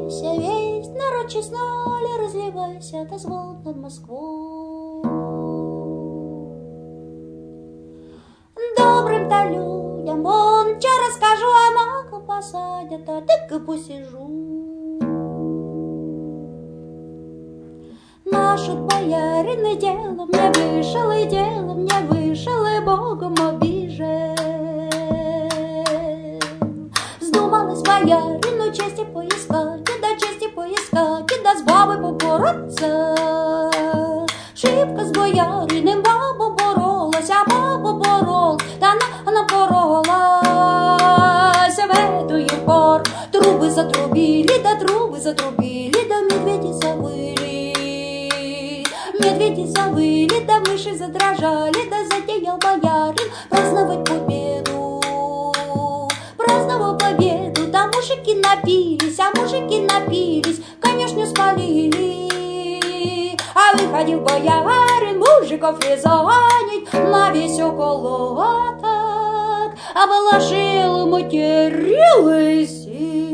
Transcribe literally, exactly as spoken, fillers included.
Разливайся, весь народ честноли, разливайся, это звон над Москвой. Добрым-то людям он че расскажу, а маку посадят, а так и посижу. Наши боярины делом не вышел, и делом не вышел, и Богом обижен. Вздумалось боярину чести поискать, и да чести поискать, и да с бабой побороться. Шибко с боярином баба боролась, а баба боролась, да она, она боролась. В эту пор трубы затрубили, да трубы затрубили, да медведи завыли. Медведи завыли, да мыши задрожали, да затеял боярин праздновать победу. Праздновал победу, да мужики напились, а мужики напились, конюшню спалили. А выходил боярин мужиков резанить на весь околоток, обложил материлы сил.